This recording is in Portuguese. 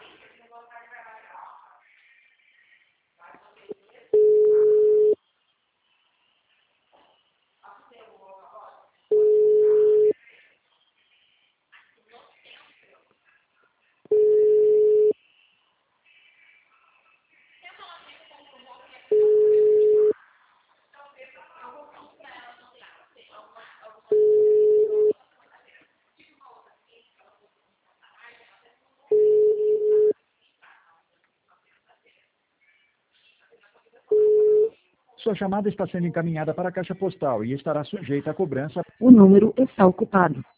Sua chamada está sendo encaminhada para a caixa postal e estará sujeita a cobrança. O número está ocupado.